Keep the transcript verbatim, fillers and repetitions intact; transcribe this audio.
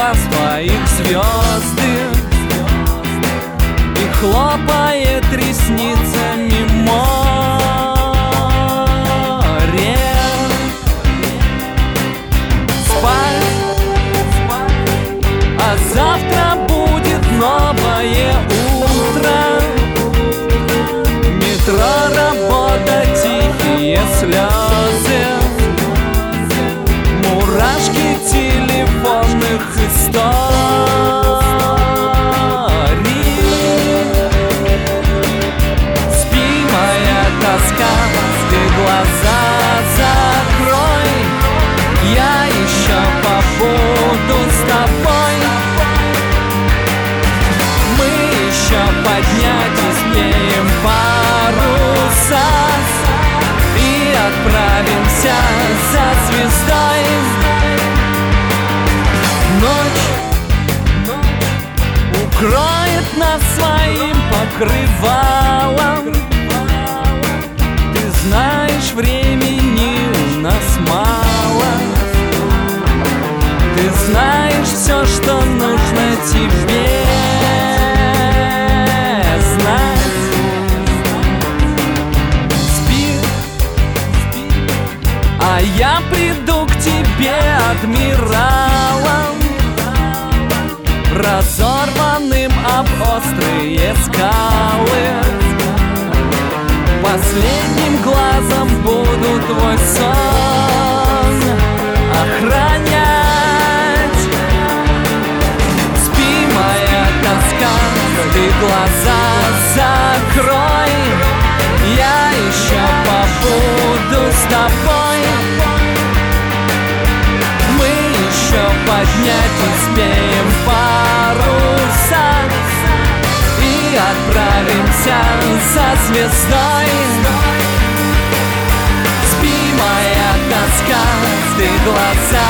глаз твоих звезды и хлопает ресницами море. Спать, а завтра будет новое утро. Метро, работа, тихие слезы, мурашки телефонных историй. Спи, моя тоска, ты глаза закрой, я еще побуду с тобой. Мы еще поднять успеем паруса и отправимся за звездой. Ночь укроет нас своим покрывалом. Ты знаешь, времени у нас мало. Ты знаешь все, что нужно тебе знать. Спи, а я приду к тебе адмиралом, разорванным об острые скалы. Последним глазом буду твой сон охранять. Спи, моя тоска, ты глаза закрой, я еще побуду с тобой. Мы еще поднять успеем паруса и отправимся за звездой. Спи, моя тоска, ты глаза